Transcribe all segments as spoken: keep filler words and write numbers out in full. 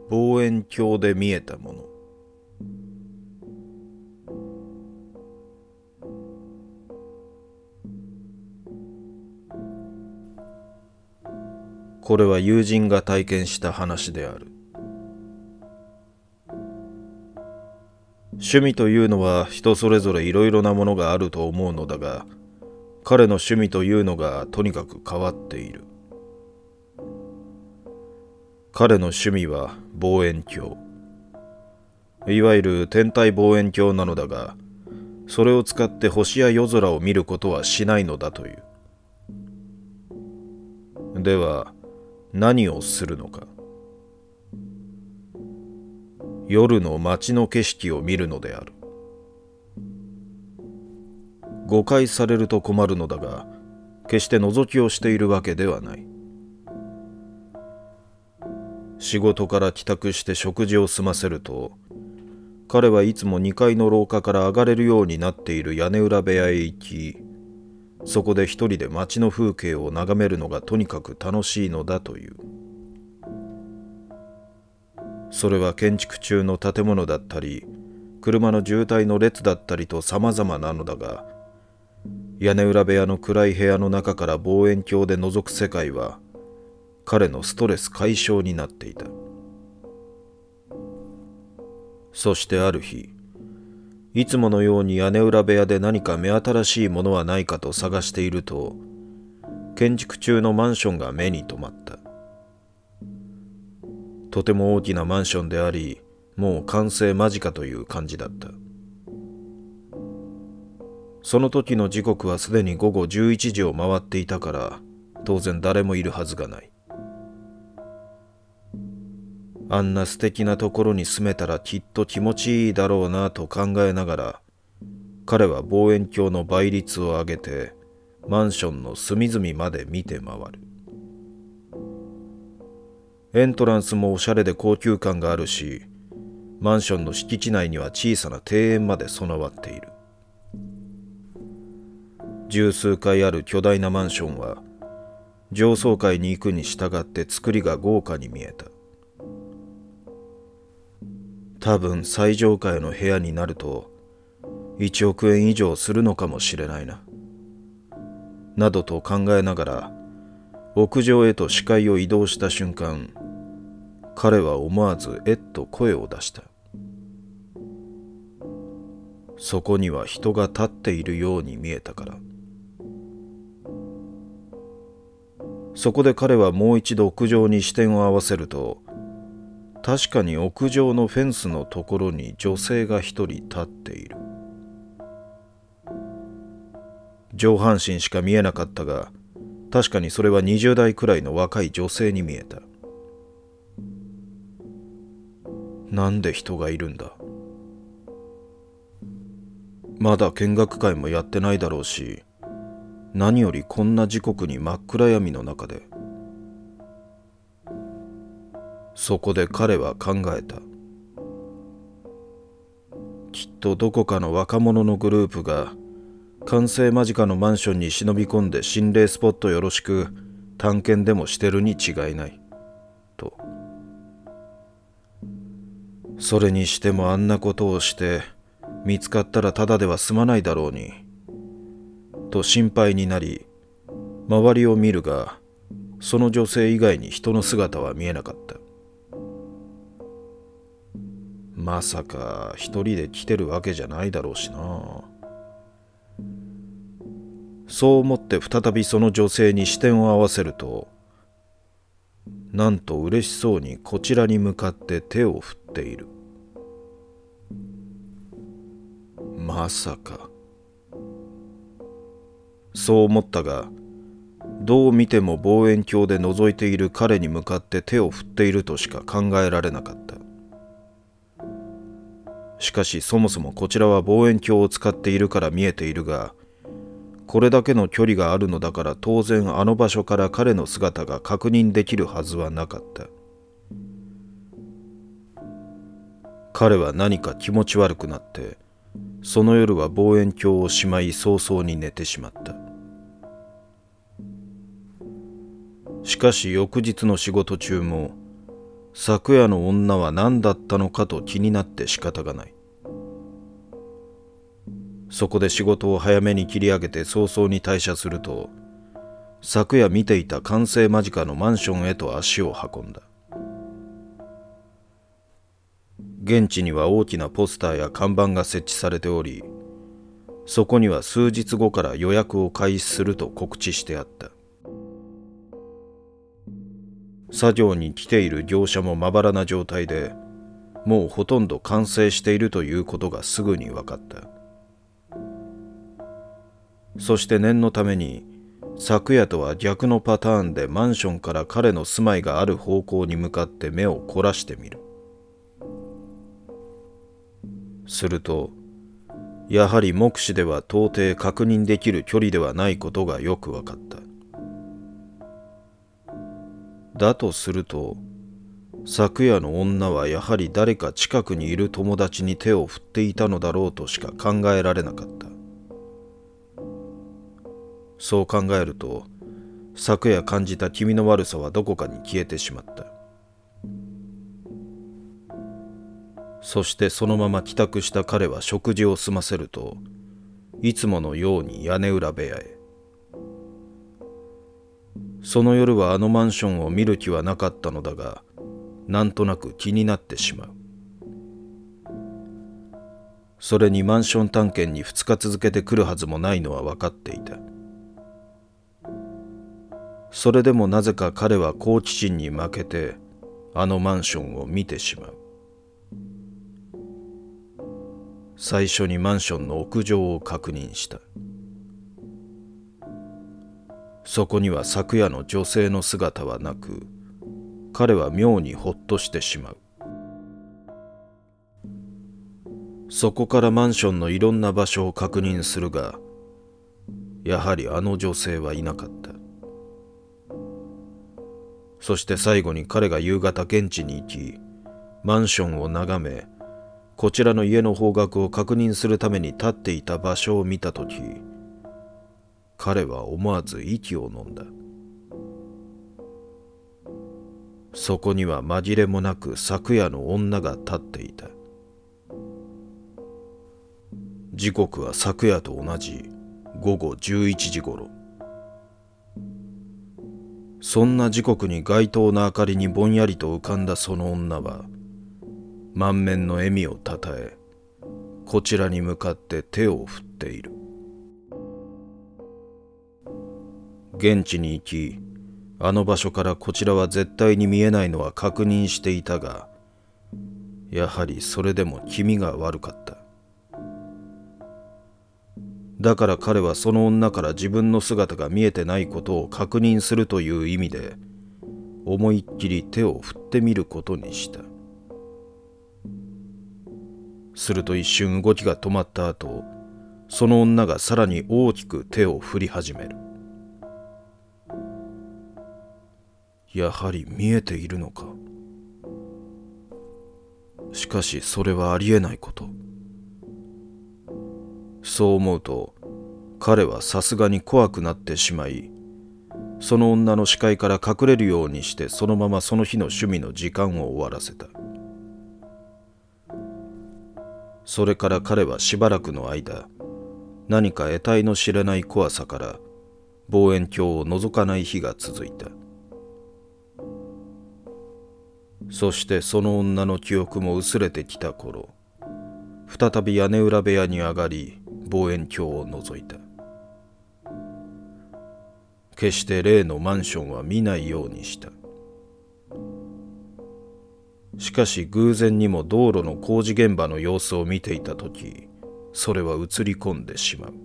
望遠鏡で見えたもの。これは友人が体験した話である。趣味というのは人それぞれいろいろなものがあると思うのだが、彼の趣味というのがとにかく変わっている。彼の趣味は望遠鏡。いわゆる天体望遠鏡なのだが、それを使って星や夜空を見ることはしないのだという。では、何をするのか。夜の街の景色を見るのである。誤解されると困るのだが、決して覗きをしているわけではない。仕事から帰宅して食事を済ませると、彼はいつもにかいの廊下から上がれるようになっている屋根裏部屋へ行き、そこで一人で街の風景を眺めるのがとにかく楽しいのだという。それは建築中の建物だったり、車の渋滞の列だったりと様々なのだが、屋根裏部屋の暗い部屋の中から望遠鏡で覗く世界は、彼のストレス解消になっていた。そしてある日、いつものように屋根裏部屋で何か目新しいものはないかと探していると、建築中のマンションが目に留まった。とても大きなマンションであり、もう完成間近という感じだった。その時の時刻はすでに午後じゅういちじを回っていたから、当然誰もいるはずがない。あんな素敵なところに住めたらきっと気持ちいいだろうなと考えながら、彼は望遠鏡の倍率を上げて、マンションの隅々まで見て回る。エントランスもおしゃれで高級感があるし、マンションの敷地内には小さな庭園まで備わっている。十数階ある巨大なマンションは、上層階に行くに従って作りが豪華に見えた。多分最上階の部屋になるといちおくえん以上するのかもしれないな。などと考えながら屋上へと視界を移動した瞬間、彼は思わずえっと声を出した。そこには人が立っているように見えたから。そこで彼はもう一度屋上に視点を合わせると、確かに屋上のフェンスのところに女性が一人立っている。上半身しか見えなかったが、確かにそれはにじゅう代くらいの若い女性に見えた。なんで人がいるんだ。まだ見学会もやってないだろうし、何よりこんな時刻に真っ暗闇の中で。そこで彼は考えた。きっとどこかの若者のグループが完成間近のマンションに忍び込んで心霊スポットよろしく探検でもしてるに違いないと。それにしてもあんなことをして見つかったらただでは済まないだろうにと心配になり、周りを見るがその女性以外に人の姿は見えなかった。まさか一人で来てるわけじゃないだろうしな。そう思って再びその女性に視点を合わせると、なんと嬉しそうにこちらに向かって手を振っている。まさか。そう思ったが、どう見ても望遠鏡で覗いている彼に向かって手を振っているとしか考えられなかった。しかしそもそもこちらは望遠鏡を使っているから見えているが、これだけの距離があるのだから当然あの場所から彼の姿が確認できるはずはなかった。彼は何か気持ち悪くなって、その夜は望遠鏡をしまい早々に寝てしまった。しかし翌日の仕事中も、 昨夜の女は何だったのかと気になって仕方がない。そこで仕事を早めに切り上げて早々に退社すると、昨夜見ていた完成間近のマンションへと足を運んだ。現地には大きなポスターや看板が設置されており、そこには数日後から予約を開始すると告知してあった。作業に来ている業者もまばらな状態で、もうほとんど完成しているということがすぐに分かった。そして念のために、昨夜とは逆のパターンでマンションから彼の住まいがある方向に向かって目を凝らしてみる。すると、やはり目視では到底確認できる距離ではないことがよく分かった。だとすると、昨夜の女はやはり誰か近くにいる友達に手を振っていたのだろうとしか考えられなかった。そう考えると、昨夜感じた気味の悪さはどこかに消えてしまった。そしてそのまま帰宅した彼は食事を済ませると、いつものように屋根裏部屋へ。その夜はあのマンションを見る気はなかったのだが、なんとなく気になってしまう。それにマンション探検に二日続けて来るはずもないのは分かっていた。それでもなぜか彼は好奇心に負けてあのマンションを見てしまう。最初にマンションの屋上を確認した。そこには昨夜の女性の姿はなく、彼は妙にほっとしてしまう。そこからマンションのいろんな場所を確認するが、やはりあの女性はいなかった。そして最後に彼が夕方現地に行き、マンションを眺め、こちらの家の方角を確認するために立っていた場所を見たとき、彼は思わず息を飲んだ。そこには紛れもなく昨夜の女が立っていた。時刻は昨夜と同じ午後じゅういちじごろ。そんな時刻に街灯の明かりにぼんやりと浮かんだその女は、満面の笑みをたたえ、こちらに向かって手を振っている。現地に行き、あの場所からこちらは絶対に見えないのは確認していたが、やはりそれでも気味が悪かった。だから彼はその女から自分の姿が見えてないことを確認するという意味で、思いっきり手を振ってみることにした。すると一瞬動きが止まった後、その女がさらに大きく手を振り始める。やはり見えているのか。しかしそれはありえないこと。そう思うと、彼はさすがに怖くなってしまい、その女の視界から隠れるようにしてそのままその日の趣味の時間を終わらせた。それから彼はしばらくの間、何か得体の知れない怖さから望遠鏡を覗かない日が続いた。そしてその女の記憶も薄れてきた頃、再び屋根裏部屋に上がり望遠鏡を覗いた。決して例のマンションは見ないようにした。しかし偶然にも道路の工事現場の様子を見ていたとき、それは映り込んでしまう。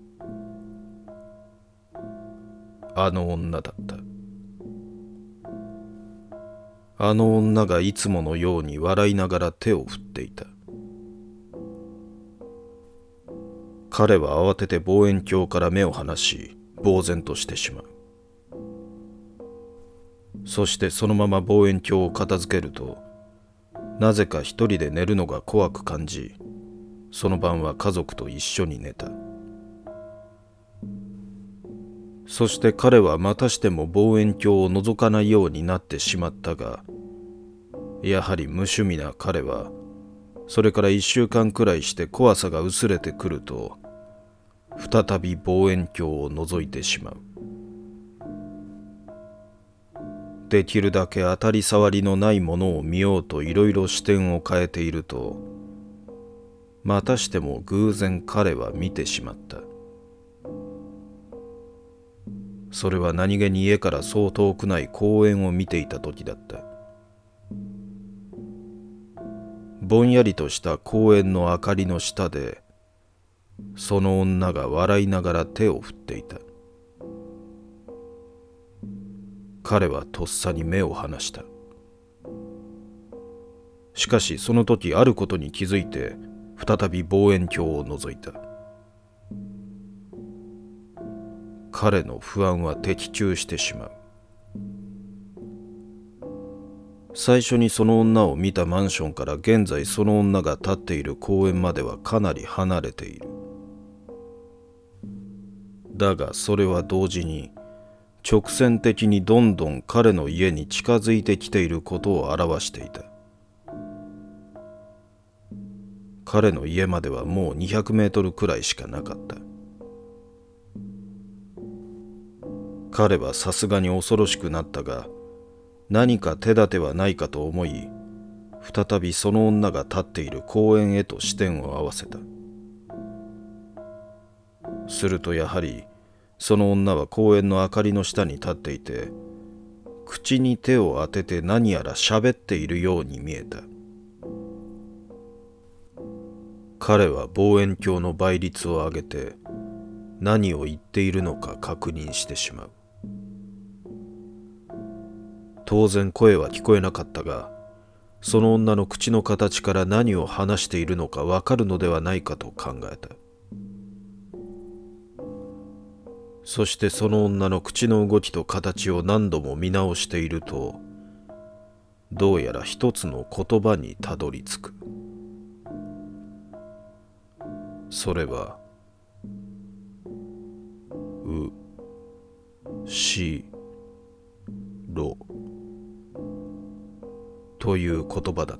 あの女だった。あの女がいつものように笑いながら手を振っていた。彼は慌てて望遠鏡から目を離し、呆然としてしまう。そしてそのまま望遠鏡を片付けると、なぜか一人で寝るのが怖く感じ、その晩は家族と一緒に寝た。そして彼はまたしても望遠鏡を覗かないようになってしまったが、 やはり無趣味な彼は、それから一週間くらいして怖さが薄れてくると、再び望遠鏡を覗いてしまう。できるだけ当たり障りのないものを見ようといろいろ視点を変えていると、またしても偶然彼は見てしまった。それは何気に家からそう遠くない公園を見ていた時だった。ぼんやりとした公園の明かりの下で、その女が笑いながら手を振っていた。彼はとっさに目を離した。しかしその時あることに気づいて、再び望遠鏡を覗いた。彼の不安は的中してしまう。最初にその女を見たマンションから現在その女が立っている公園まではかなり離れている。だがそれは同時に直線的にどんどん彼の家に近づいてきていることを表していた。彼の家まではもうにひゃくメートルくらいしかなかった。彼はさすがに恐ろしくなったが、何か手立てはないかと思い、再びその女が立っている公園へと視点を合わせた。するとやはりその女は公園の明かりの下に立っていて、口に手を当てて何やら喋っているように見えた。彼は望遠鏡の倍率を上げて何を言っているのか確認してしまう。当然声は聞こえなかったが、その女の口の形から何を話しているのかわかるのではないかと考えた。そしてその女の口の動きと形を何度も見直していると、どうやら一つの言葉にたどり着く。それは、う、し、ろという言葉だった。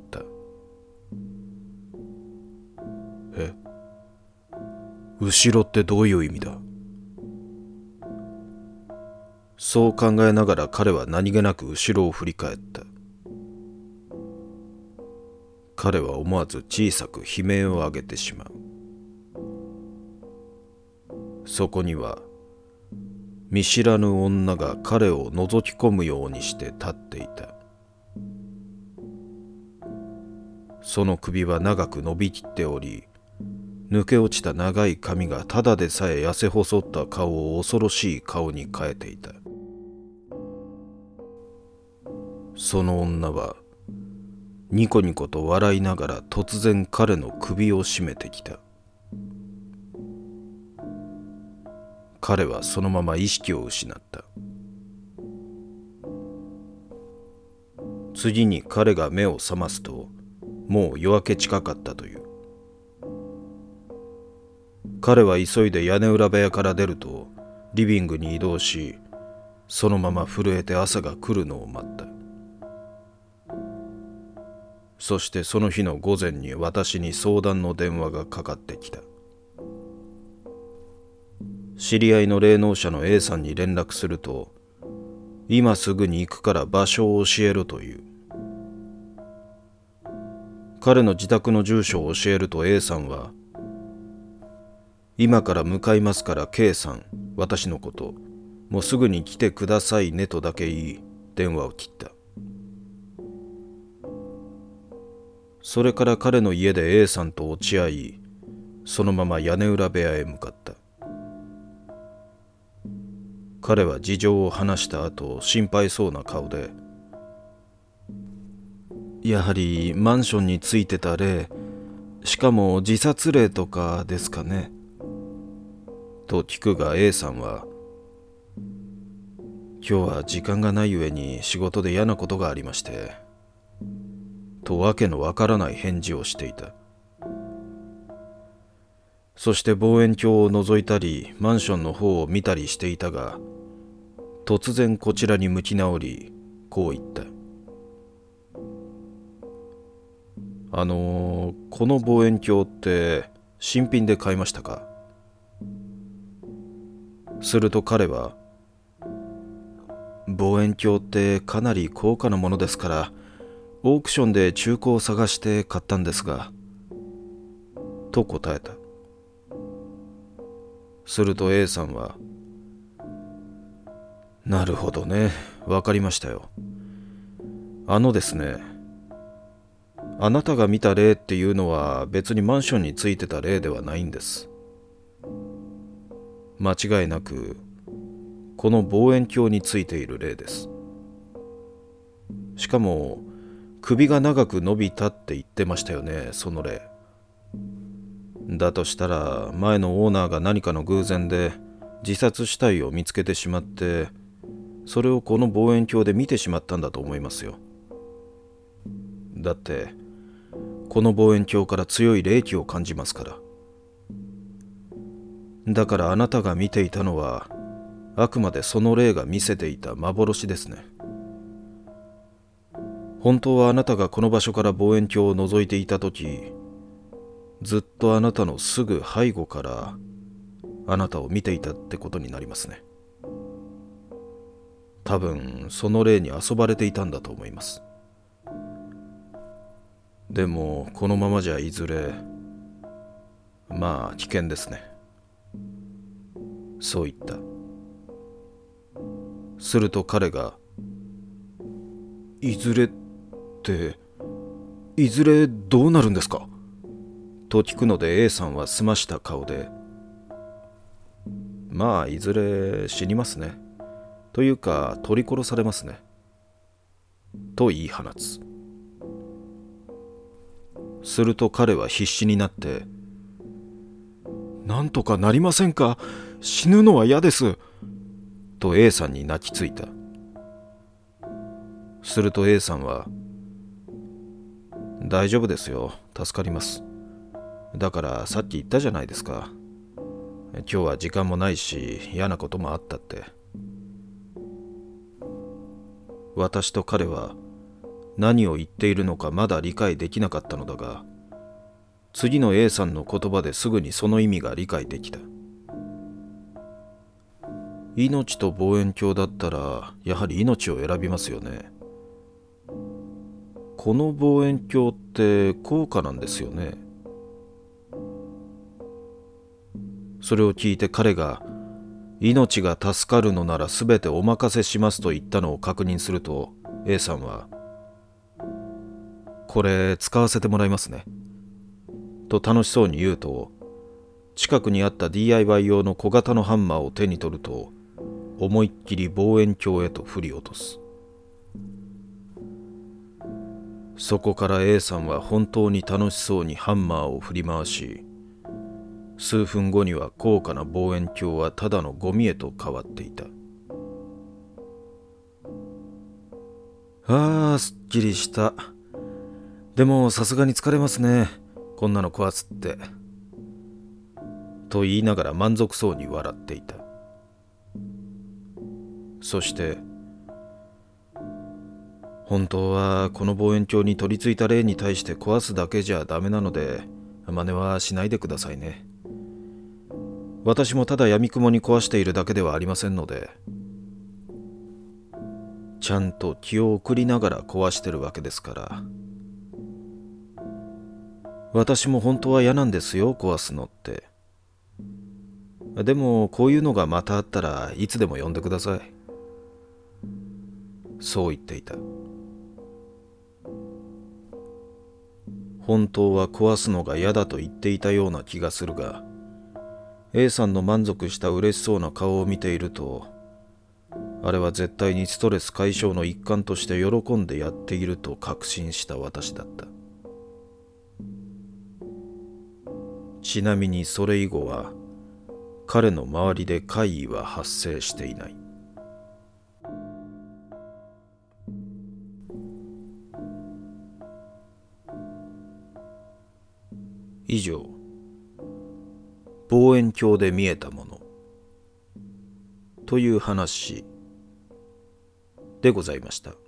え、後ろってどういう意味だ？そう考えながら彼は何気なく後ろを振り返った。彼は思わず小さく悲鳴を上げてしまう。そこには見知らぬ女が彼を覗き込むようにして立っていた。その首は長く伸びきっており、抜け落ちた長い髪がただでさえ痩せ細った顔を恐ろしい顔に変えていた。その女はニコニコと笑いながら突然彼の首を絞めてきた。彼はそのまま意識を失った。次に彼が目を覚ますと、もう夜明け近かったという。彼は急いで屋根裏部屋から出ると、リビングに移動し、そのまま震えて朝が来るのを待った。そしてその日の午前に私に相談の電話がかかってきた。知り合いの霊能者の A さんに連絡すると、今すぐに行くから場所を教えろという。彼の自宅の住所を教えると A さんは、今から向かいますから K さん、私のこと、もうすぐに来てくださいねとだけ言い、電話を切った。それから彼の家で A さんと落ち合い、そのまま屋根裏部屋へ向かった。彼は事情を話した後、心配そうな顔で、やはりマンションについてた霊、しかも自殺霊とかですかねと聞くが A さんは、今日は時間がないゆえに仕事で嫌なことがありまして、とわけのわからない返事をしていた。そして望遠鏡を覗いたり、マンションの方を見たりしていたが、突然こちらに向き直り、こう言った。 あのー、この望遠鏡って新品で買いましたか？すると彼は、望遠鏡ってかなり高価なものですから、オークションで中古を探して買ったんですが、と答えた。すると A さんは、なるほどね、わかりましたよ。あのですね、あなたが見た霊っていうのは別にマンションについてた霊ではないんです。間違いなく、この望遠鏡についている霊です。しかも、首が長く伸びたって言ってましたよね、その霊。だとしたら、前のオーナーが何かの偶然で自殺死体を見つけてしまって、それをこの望遠鏡で見てしまったんだと思いますよ。だって、この望遠鏡から強い霊気を感じますから。だからあなたが見ていたのは、あくまでその霊が見せていた幻ですね。本当はあなたがこの場所から望遠鏡を覗いていたとき、ずっとあなたのすぐ背後からあなたを見ていたってことになりますね。多分その霊に遊ばれていたんだと思います。でもこのままじゃいずれ、まあ危険ですね。そう言った。すると彼が、いずれって、いずれどうなるんですかと聞くので A さんは澄ました顔で、まあいずれ死にますね。というか取り殺されますね。と言い放つ。すると彼は必死になって、なんとかなりませんか？死ぬのは嫌です。と A さんに泣きついた。すると A さんは、大丈夫ですよ。助かります。だからさっき言ったじゃないですか。今日は時間もないし嫌なこともあったって。私と彼は何を言っているのかまだ理解できなかったのだが、次の A さんの言葉ですぐにその意味が理解できた。命と望遠鏡だったらやはり命を選びますよね。この望遠鏡って高価なんですよね。それを聞いて彼が、命が助かるのならすべてお任せしますと言ったのを確認すると、A さんは、これ使わせてもらいますね。と楽しそうに言うと、近くにあった ディーアイワイ 用の小型のハンマーを手に取ると、思いっきり望遠鏡へと振り落とす。そこから A さんは本当に楽しそうにハンマーを振り回し、数分後には高価な望遠鏡はただのゴミへと変わっていた。ああ、すっきりした。でもさすがに疲れますね。こんなの壊すって。と言いながら満足そうに笑っていた。そして、本当はこの望遠鏡に取り付いた霊に対して壊すだけじゃダメなので、真似はしないでくださいね。私もただ闇雲に壊しているだけではありませんので、ちゃんと気を送りながら壊してるわけですから。私も本当は嫌なんですよ、壊すのって。でもこういうのがまたあったらいつでも呼んでください。そう言っていた。本当は壊すのが嫌だと言っていたような気がするが、A さんの満足した嬉しそうな顔を見ていると、あれは絶対にストレス解消の一環として喜んでやっていると確信した私だった。ちなみにそれ以後は彼の周りで怪異は発生していない。以上、望遠鏡で見えたものという話でございました。